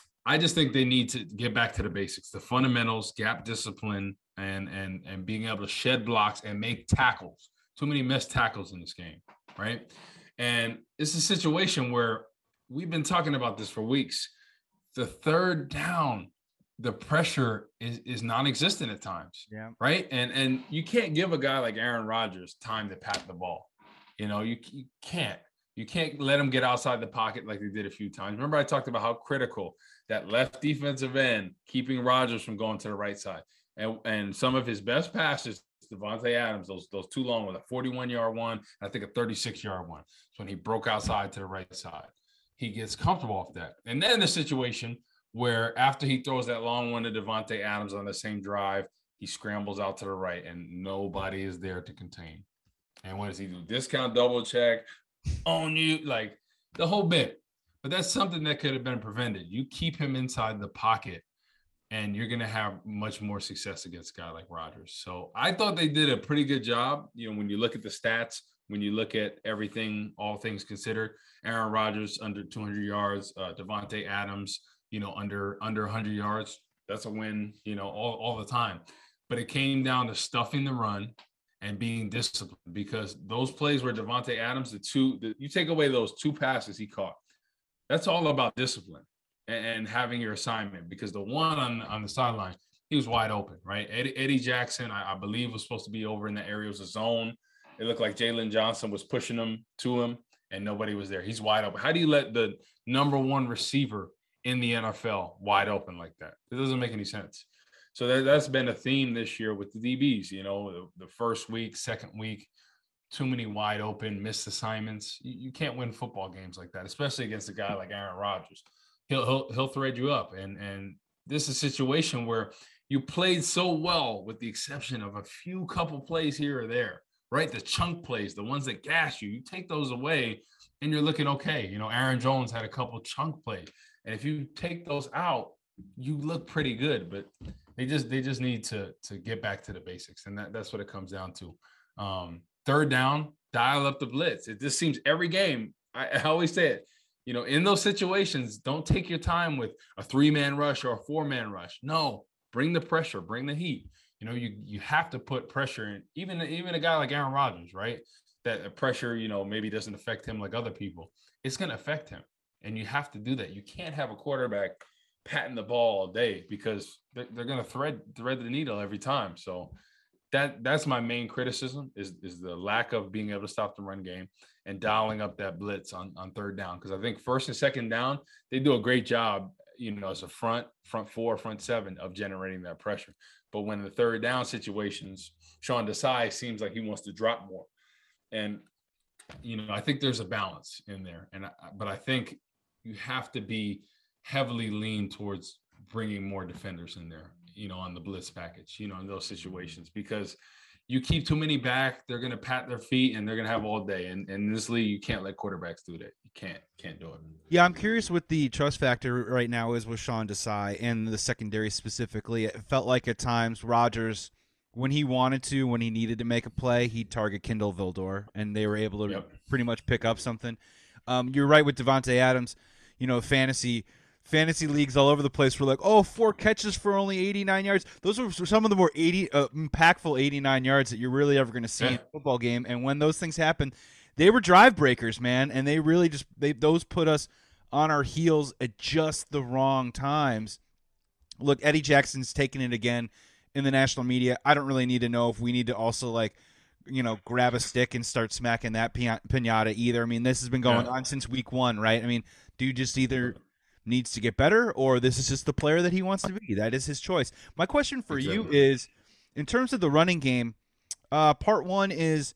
I just think they need to get back to the basics, the fundamentals, gap discipline, and and and being able to shed blocks and make tackles. Too many missed tackles in this game, right? And it's a situation where we've been talking about this for weeks. The third down, the pressure is, is non-existent at times, yeah. right? And and you can't give a guy like Aaron Rodgers time to pat the ball. You know, you, you can't. You can't let him get outside the pocket like they did a few times. Remember I talked about how critical that left defensive end, keeping Rodgers from going to the right side. And, and some of his best passes, Davante Adams, those, those two long ones, a forty-one-yard one, I think a thirty-six-yard one. So when he broke outside to the right side, he gets comfortable off that. And then the situation where after he throws that long one to Davante Adams on the same drive, he scrambles out to the right and nobody is there to contain. And what does he do? Discount double check, on you, like the whole bit. But that's something that could have been prevented. You keep him inside the pocket and you're going to have much more success against a guy like Rodgers. So I thought they did a pretty good job. You know, when you look at the stats, when you look at everything, all things considered, Aaron Rodgers under two hundred yards, uh, Davante Adams, you know, under under one hundred yards. That's a win, you know, all, all the time. But it came down to stuffing the run and being disciplined because those plays where Davante Adams, the two, the, you take away those two passes he caught, that's all about discipline and, and having your assignment because the one on, on the sideline, he was wide open, right? Eddie, Eddie Jackson, I, I believe, was supposed to be over in the area of the zone. It looked like Jalen Johnson was pushing him to him and nobody was there. He's wide open. How do you let the number one receiver in the N F L wide open like that? It doesn't make any sense. So that, that's been a theme this year with the D Bs, you know, the, the first week, second week, too many wide open missed assignments. You, you can't win football games like that, especially against a guy like Aaron Rodgers. He'll, he'll, he'll thread you up. And, and this is a situation where you played so well with the exception of a few couple plays here or there, right? The chunk plays, the ones that gas you, you take those away and you're looking okay. You know, Aaron Jones had a couple chunk plays. And if you take those out, you look pretty good, but they just they just need to to get back to the basics, and that, that's what it comes down to. Um, third down, dial up the blitz. It just seems every game. I, I always say it. You know, in those situations, don't take your time with a three-man rush or a four-man rush. No, bring the pressure, bring the heat. You know, you you have to put pressure in. Even even a guy like Aaron Rodgers, right? That pressure, you know, maybe doesn't affect him like other people. It's going to affect him, and you have to do that. You can't have a quarterback patting the ball all day because they're, they're going to thread thread the needle every time. So that that's my main criticism is, is the lack of being able to stop the run game and dialing up that blitz on, on third down. Because I think first and second down, they do a great job, you know, as a front, front four, front seven of generating that pressure. But when the third down situations, Sean Desai seems like he wants to drop more. And you know, I think there's a balance in there. And, I, but I think you have to be heavily lean towards bringing more defenders in there, you know, on the blitz package, you know, in those situations, because you keep too many back, they're going to pat their feet and they're going to have all day. And, and in this league, you can't let quarterbacks do that. You can't, can't do it. Yeah, I'm curious what the trust factor right now is with Sean Desai and the secondary specifically. It felt like at times Rodgers, when he wanted to, when he needed to make a play, he'd target Kindle Vildor, and they were able to yep. pretty much pick up something. Um, you're right with Devontae Adams. You know, fantasy – Fantasy leagues all over the place were like, oh, four catches for only eighty-nine yards. Those were some of the more eighty uh, impactful eighty-nine yards that you're really ever going to see yeah. in a football game. And when those things happen, they were drive breakers, man. And they really just they those put us on our heels at just the wrong times. Look, Eddie Jackson's taking it again in the national media. I don't really need to know if we need to also like, you know, grab a stick and start smacking that piñata either. I mean, this has been going yeah. on since week one, right? I mean, dude just either needs to get better, or this is just the player that he wants to be. That is his choice. My question for exactly. you is, in terms of the running game, uh, part one is,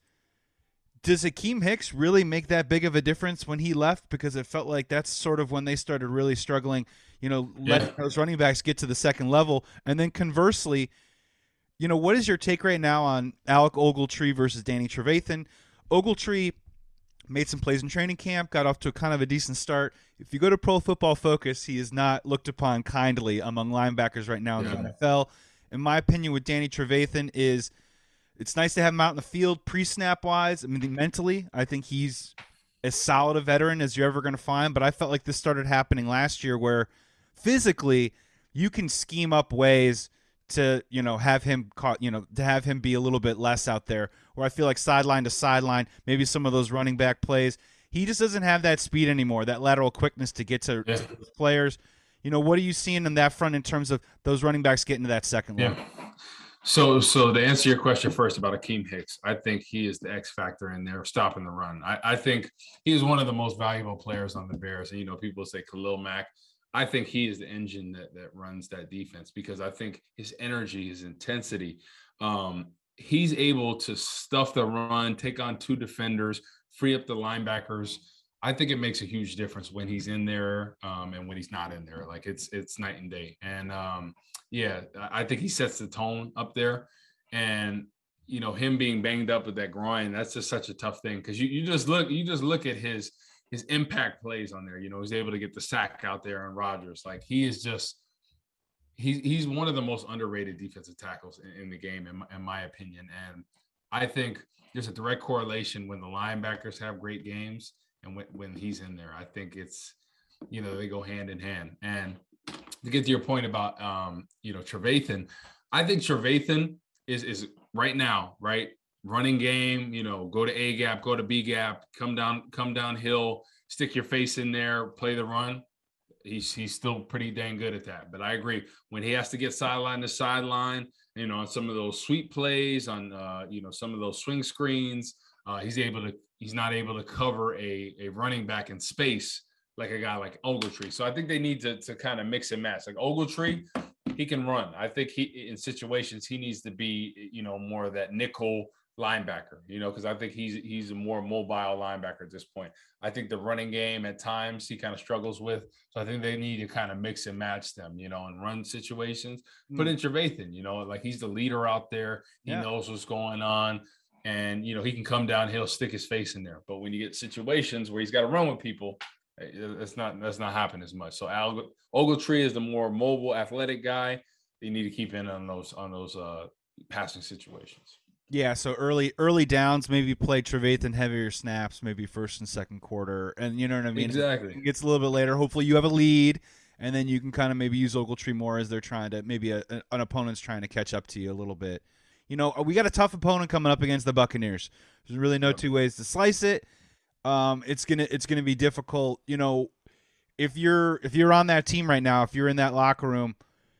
does Akeem Hicks really make that big of a difference when he left? Because it felt like that's sort of when they started really struggling, you know, letting yeah. those running backs get to the second level. And then conversely, you know, what is your take right now on Alec Ogletree versus Danny Trevathan? Ogletree made some plays in training camp, got off to a kind of a decent start. If you go to Pro Football Focus, he is not looked upon kindly among linebackers right now in yeah. the N F L. In my opinion, with Danny Trevathan is it's nice to have him out in the field pre-snap wise. I mean, mentally, I think he's as solid a veteran as you're ever going to find. But I felt like this started happening last year where physically you can scheme up ways to, you know, have him caught, you know, to have him be a little bit less out there, where I feel like sideline to sideline, maybe some of those running back plays, he just doesn't have that speed anymore, that lateral quickness to get to, yeah. to those players. You know, what are you seeing in that front in terms of those running backs getting to that second level? Yeah. So, so to answer your question first about Akeem Hicks, I think he is the X factor in there, stopping the run. I, I think he is one of the most valuable players on the Bears. And, you know, people say Khalil Mack. I think he is the engine that that runs that defense, because I think his energy, his intensity, um, he's able to stuff the run, take on two defenders, free up the linebackers. I think it makes a huge difference when he's in there um, and when he's not in there. Like it's it's night and day. And um, yeah, I think he sets the tone up there. And you know, him being banged up with that groin, that's just such a tough thing, because you you just look you just look at his. his impact plays on there. You know, he's able to get the sack out there on Rodgers. Like he is just, he's, he's one of the most underrated defensive tackles in, in the game, in my, in my opinion. And I think there's a direct correlation when the linebackers have great games and when, when he's in there. I think it's, you know, they go hand in hand. And to get to your point about, um, you know, Trevathan, I think Trevathan is, is right now, right? Running game, you know, go to A gap, go to B gap, come down, come downhill, stick your face in there, play the run. He's he's still pretty dang good at that. But I agree, when he has to get sideline to sideline, you know, on some of those sweep plays, on uh, you know, some of those swing screens, uh, he's able to he's not able to cover a a running back in space like a guy like Ogletree. So I think they need to to kind of mix and match. Like Ogletree, he can run. I think he in situations he needs to be, you know, more of that nickel linebacker, you know, because I think he's he's a more mobile linebacker at this point. I think the running game at times he kind of struggles with. So I think they need to kind of mix and match them, you know, and run situations. Mm. Put in Trevathan, you know, like he's the leader out there. He yeah. knows what's going on. And, you know, he can come downhill, stick his face in there. But when you get situations where he's got to run with people, it's not that's not happening as much. So Al Ogletree is the more mobile, athletic guy. You need to keep in on those on those uh, passing situations. Yeah, so early early downs, maybe play Trevathan heavier snaps, maybe first and second quarter, and you know what I mean? Exactly. It gets a little bit later. Hopefully you have a lead, and then you can kind of maybe use Ogletree more as they're trying to, maybe a, an opponent's trying to catch up to you a little bit. You know, we got a tough opponent coming up against the Buccaneers. There's really no two ways to slice it. Um, it's gonna it's gonna be difficult. You know, if you're if you're on that team right now, if you're in that locker room,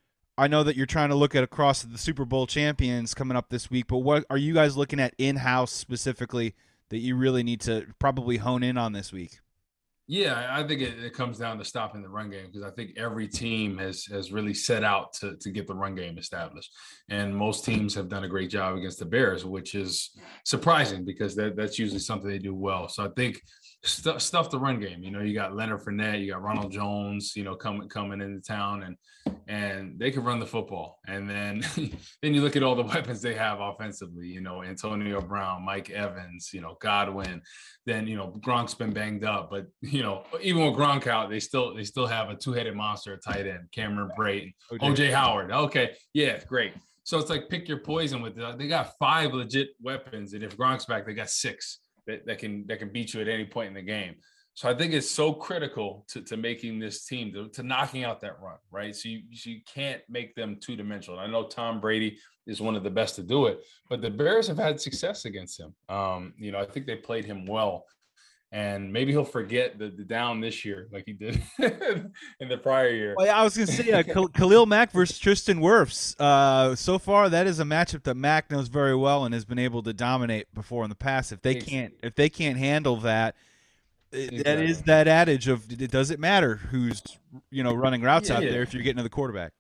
I know that you're trying to look at across the Super Bowl champions coming up this week, but what are you guys looking at in-house specifically that you really need to probably hone in on this week? Yeah, I think it, it comes down to stopping the run game because I think every team has has really set out to to get the run game established, and most teams have done a great job against the Bears, which is surprising because that, that's usually something they do well. So I think stuff stuff the run game. You know, you got Leonard Fournette, you got Ronald Jones, you know, coming coming into town, and and they can run the football. And then then you look at all the weapons they have offensively. You know, Antonio Brown, Mike Evans, you know, Godwin. Then you know Gronk's been banged up, but you know even with Gronk out, they still they still have a two-headed monster at tight end, Cameron Brate, O J Howard. Okay, yeah, great. So it's like pick your poison with it. They got five legit weapons, and if Gronk's back, they got six that, that can that can beat you at any point in the game. So I think it's so critical to, to making this team to, to knocking out that run, right? So you, you can't make them two-dimensional. I know Tom Brady is one of the best to do it, but the Bears have had success against him. Um, you know, I think they played him well, and maybe he'll forget the, the down this year like he did in the prior year. Well, I was going to say uh, Khalil Mack versus Tristan Wirfs. Uh, so far, that is a matchup that Mack knows very well and has been able to dominate before in the past. If they can't, if they can't handle that. Exactly. That is that adage of it doesn't matter who's you know running routes yeah, out yeah. there if you're getting to the quarterback.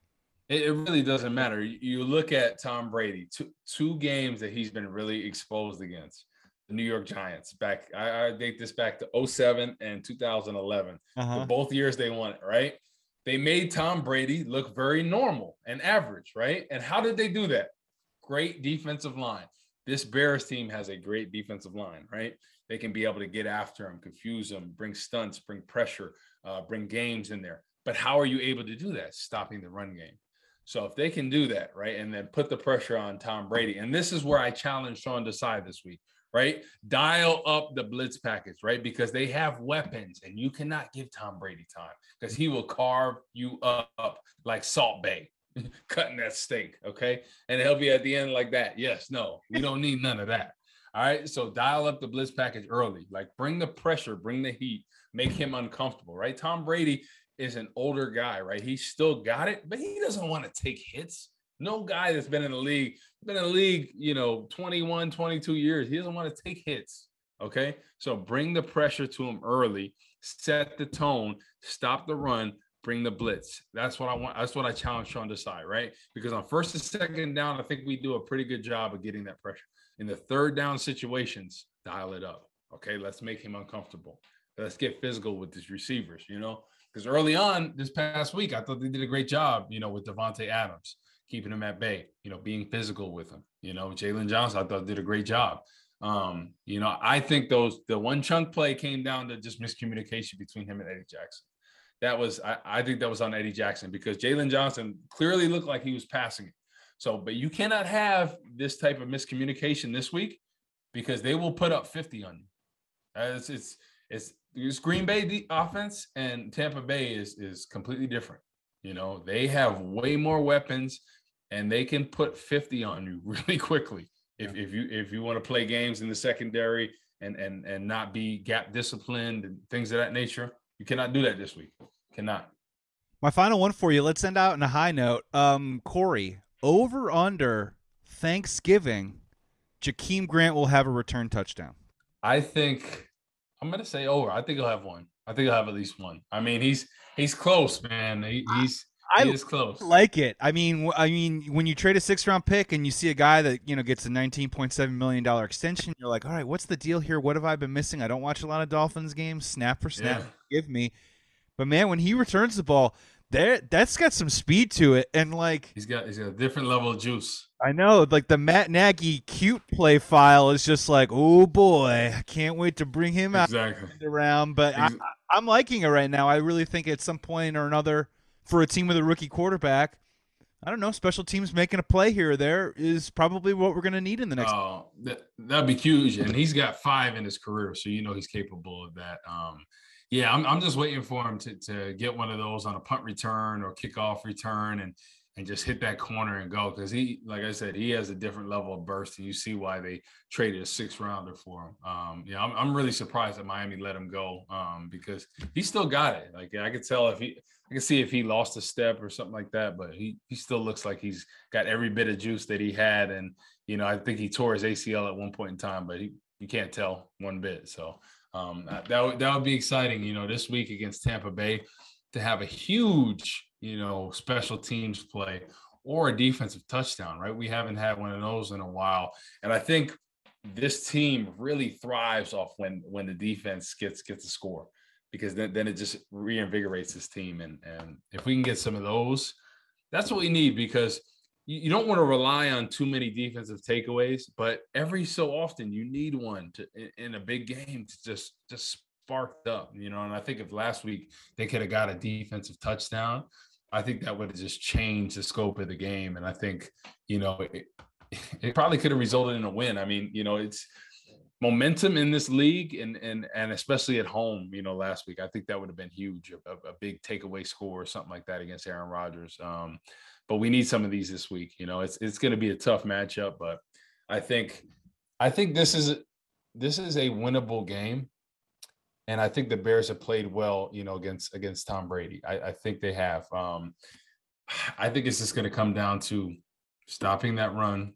It, it really doesn't matter. You, you look at Tom Brady, two, two games that he's been really exposed against. The New York Giants back. I, I date this back to oh seven and two thousand eleven. Uh-huh. Both years they won it, right? They made Tom Brady look very normal and average, right? And how did they do that? Great defensive line. This Bears team has a great defensive line, right? They can be able to get after him, confuse him, bring stunts, bring pressure, uh, bring games in there. But how are you able to do that? Stopping the run game. So if they can do that, right, and then put the pressure on Tom Brady, and this is where I challenge Sean Desai this week, right? Dial up the blitz package, right? Because they have weapons, and you cannot give Tom Brady time because he will carve you up like Salt Bae, cutting that steak, okay? And he'll be at the end like that. Yes, no, we don't need none of that. All right, so dial up the blitz package early. Like bring the pressure, bring the heat, make him uncomfortable, right? Tom Brady is an older guy, right? He's still got it, but he doesn't want to take hits. No guy that's been in the league, been in the league, you know, twenty-one, twenty-two years, he doesn't want to take hits, okay? So bring the pressure to him early, set the tone, stop the run, bring the blitz. That's what I want. That's what I challenge Sean Desai, right? Because on first and second down, I think we do a pretty good job of getting that pressure. In the third down situations, dial it up. Okay, let's make him uncomfortable. Let's get physical with his receivers, you know, because early on this past week, I thought they did a great job, you know, with Devontae Adams, keeping him at bay, you know, being physical with him. You know, Jalen Johnson, I thought did a great job. Um, you know, I think those the one chunk play came down to just miscommunication between him and Eddie Jackson. That was, I, I think that was on Eddie Jackson because Jalen Johnson clearly looked like he was passing it. So, but you cannot have this type of miscommunication this week because they will put up fifty on you. Uh, it's, it's, it's, it's Green Bay the offense and Tampa Bay is, is completely different. You know, they have way more weapons and they can put fifty on you really quickly. If, yeah. if you, if you want to play games in the secondary and, and, and not be gap disciplined and things of that nature, you cannot do that this week. Cannot. My final one for you. Let's end out on a high note. Um, Corey, over under Thanksgiving, Jakeem Grant will have a return touchdown. I think I'm gonna say over. I think he'll have one. I think he'll have at least one. I mean, he's he's close, man. He, he's I he is close. Like it. I mean, I mean, when you trade a six round pick and you see a guy that you know gets a nineteen point seven million dollar extension, you're like, all right, what's the deal here? What have I been missing? I don't watch a lot of Dolphins games, snap for snap. Yeah. Give me, but man, when he returns the ball. There, that's got some speed to it, and like he's got he's got a different level of juice. I know, like the Matt Nagy cute play file is just like, oh boy, I can't wait to bring him out exactly. around. But exactly. I, I'm liking it right now. I really think at some point or another, for a team with a rookie quarterback, I don't know, special teams making a play here or there is probably what we're going to need in the next. Oh, that that'd be huge, and he's got five in his career, so you know he's capable of that. Um, Yeah, I'm I'm just waiting for him to to get one of those on a punt return or kickoff return and and just hit that corner and go because he, like I said, he has a different level of burst, and you see why they traded a six rounder for him. Um, yeah, I'm I'm really surprised that Miami let him go um, because he still got it. Like I could tell if he, I can see if he lost a step or something like that, but he he still looks like he's got every bit of juice that he had, and you know I think he tore his A C L at one point in time, but he you can't tell one bit. So Um, that would that would be exciting, you know, this week against Tampa Bay, to have a huge, you know, special teams play or a defensive touchdown, right? We haven't had one of those in a while, and I think this team really thrives off when when the defense gets gets a score, because then, then it just reinvigorates this team. And and if we can get some of those, that's what we need, because you, you don't want to rely on too many defensive takeaways, but every so often you need one to in, in a big game to just just sparked up, you know. And I think if last week they could have got a defensive touchdown, I think that would have just changed the scope of the game. And I think, you know, it, it probably could have resulted in a win. I mean, you know, it's momentum in this league, and and and especially at home, you know, last week, I think that would have been huge, a, a big takeaway score or something like that against Aaron Rodgers. Um, but we need some of these this week. You know, it's it's going to be a tough matchup, but I think I think this is this is a winnable game. And I think the Bears have played well, you know, against against Tom Brady. I, I think they have. Um, I think it's just going to come down to stopping that run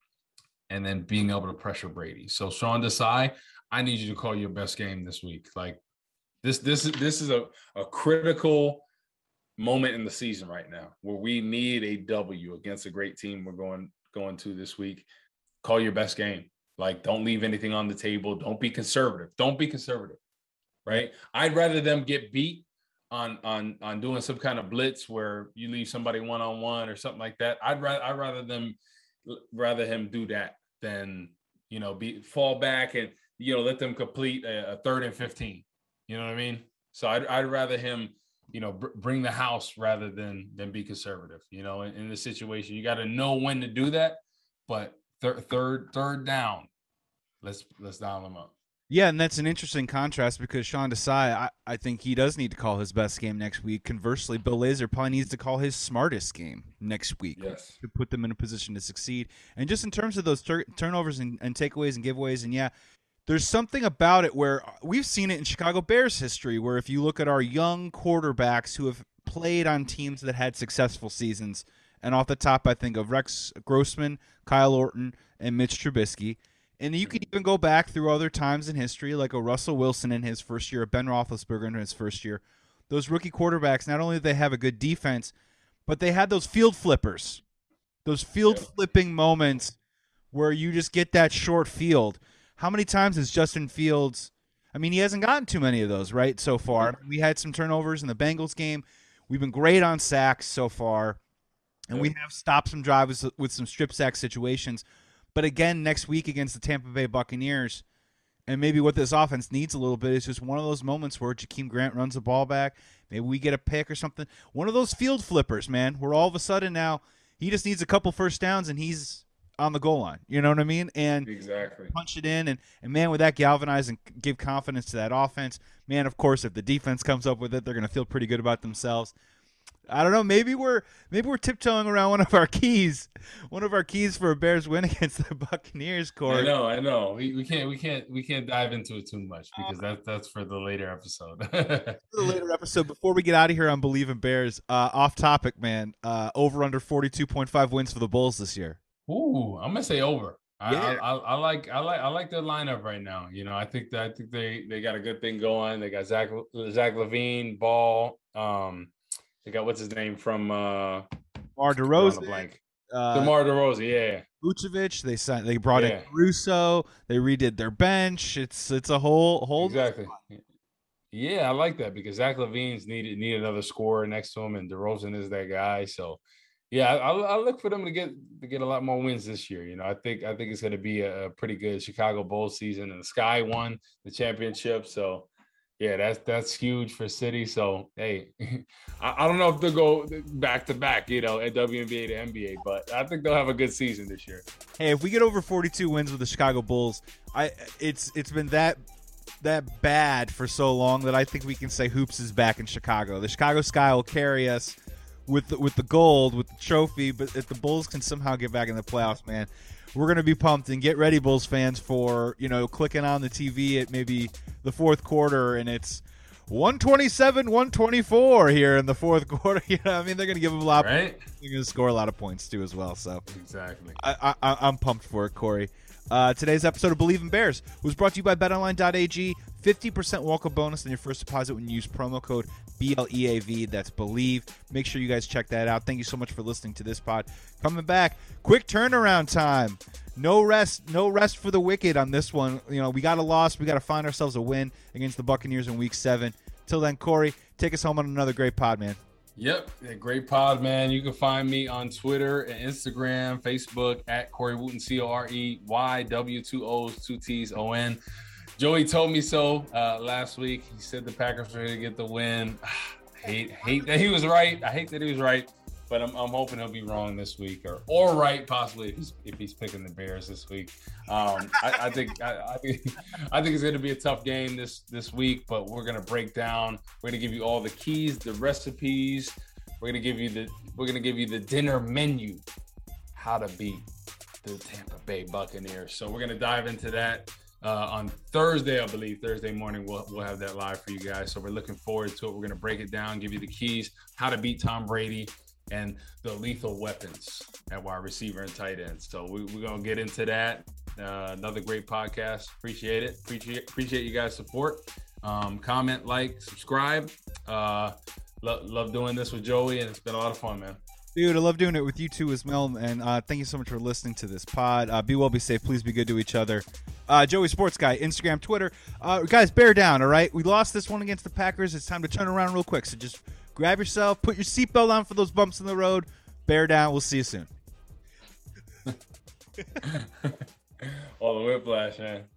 and then being able to pressure Brady. So Sean Desai, I need you to call your best game this week. Like this, this is this is a, a critical moment in the season right now where we need a W against a great team we're going going to this week. Call your best game. Like, don't leave anything on the table. Don't be conservative. Don't be conservative. Right? I'd rather them get beat on on on doing some kind of blitz where you leave somebody one on one or something like that. I'd rather I'd rather them rather him do that than, you know, be fall back and, you know, let them complete a, a third and fifteen. You know what I mean? So I'd I'd rather him, you know, br- bring the house rather than than be conservative. You know, in, in this situation, you got to know when to do that. But thir- third third down, let's let's dial them up. Yeah, and that's an interesting contrast because Sean Desai, I, I think he does need to call his best game next week. Conversely, Bill Lazor probably needs to call his smartest game next week yes. to put them in a position to succeed. And just in terms of those tur- turnovers and, and takeaways and giveaways, and yeah, there's something about it where we've seen it in Chicago Bears history where if you look at our young quarterbacks who have played on teams that had successful seasons, and off the top I think of Rex Grossman, Kyle Orton, and Mitch Trubisky. And you could even go back through other times in history, like a Russell Wilson in his first year, a Ben Roethlisberger in his first year. Those rookie quarterbacks, not only did they have a good defense, but they had those field flippers, those field yeah. flipping moments where you just get that short field. How many times has Justin Fields – I mean, he hasn't gotten too many of those, right, so far. We had some turnovers in the Bengals game. We've been great on sacks so far, and yeah. we have stopped some drives with some strip sack situations. But again, next week against the Tampa Bay Buccaneers, and maybe what this offense needs a little bit is just one of those moments where Jakeem Grant runs the ball back. Maybe we get a pick or something. One of those field flippers, man, where all of a sudden now he just needs a couple first downs and he's on the goal line. You know what I mean? And exactly punch it in. And, and man, with that galvanize and give confidence to that offense, man, of course, if the defense comes up with it, they're going to feel pretty good about themselves. I don't know. Maybe we're maybe we're tiptoeing around one of our keys, one of our keys for a Bears win against the Buccaneers. Corey, I know, I know. We, we can't we can't we can't dive into it too much because that's that's for the later episode. For the later episode. Before we get out of here on Believe in Bears, uh, off topic, man. Uh, over under forty-two point five wins for the Bulls this year. Ooh, I'm gonna say over. I, yeah. I, I, I like I like I like their lineup right now. You know, I think that I think they they got a good thing going. They got Zach Zach LaVine, Ball. Um, They got what's his name from uh DeMar DeRozan. Blank. Uh, DeMar DeRozan, yeah. Vucevic. They signed. They brought yeah. in Russo. They redid their bench. It's it's a whole whole exactly. Yeah, I like that because Zach LaVine's needed need another scorer next to him, and DeRozan is that guy. So, yeah, I, I look for them to get to get a lot more wins this year. You know, I think I think it's going to be a, a pretty good Chicago Bulls season, and the Sky won the championship, so. Yeah, that's that's huge for City. So, hey, I, I don't know if they'll go back to back, you know, at W N B A to N B A, but I think they'll have a good season this year. Hey, if we get over forty-two wins with the Chicago Bulls, I it's it's been that that bad for so long that I think we can say hoops is back in Chicago. The Chicago Sky will carry us with the, with the gold, with the trophy, but if the Bulls can somehow get back in the playoffs, man, we're going to be pumped. And get ready, Bulls fans, for, you know, clicking on the T V at maybe the fourth quarter, and it's one twenty-seven one twenty-four here in the fourth quarter. You know, I mean, they're going to give them a lot. Right? Of, they're going to score a lot of points too, as well. So exactly, I, I, I'm pumped for it, Corey. Uh, today's episode of Believe in Bears was brought to you by bet online dot a g, fifty percent welcome bonus on your first deposit when you use promo code B L E A V. That's Believe. Make sure you guys check that out. Thank you so much for listening to this pod. Coming back, quick turnaround time. No rest, no rest for the wicked on this one. You know, we got a loss. We got to find ourselves a win against the Buccaneers in week seven. Till then, Corey, take us home on another great pod, man. Yep, a great pod, man. You can find me on Twitter and Instagram, Facebook at Corey Wooten, C O R E Y W, two O's, two T's, O N. Joey told me so uh, last week. He said the Packers were going to get the win. I hate, hate that he was right. I hate that he was right, but I'm, I'm hoping he'll be wrong this week, or or right possibly if he's if he's picking the Bears this week. Um, I, I think I, I think I think it's going to be a tough game this this week, but we're going to break down. We're going to give you all the keys, the recipes. We're going to give you the we're going to give you the dinner menu, how to beat the Tampa Bay Buccaneers. So we're going to dive into that. Uh, on Thursday, I believe, Thursday morning, we'll, we'll have that live for you guys. So we're looking forward to it. We're going to break it down, give you the keys, how to beat Tom Brady, and the lethal weapons at wide receiver and tight end. So we, we're going to get into that. Uh, another great podcast. Appreciate it. Appreciate, appreciate you guys' support. Um, comment, like, subscribe. Uh, lo- love doing this with Joey, and it's been a lot of fun, man. Dude, I love doing it with you too as well, and uh, thank you so much for listening to this pod. Uh, be well, be safe. Please be good to each other. Uh, Joey Sports Guy, Instagram, Twitter. Uh, guys, bear down, all right? We lost this one against the Packers. It's time to turn around real quick. So just grab yourself, put your seatbelt on for those bumps in the road. Bear down. We'll see you soon. All the whiplash, man.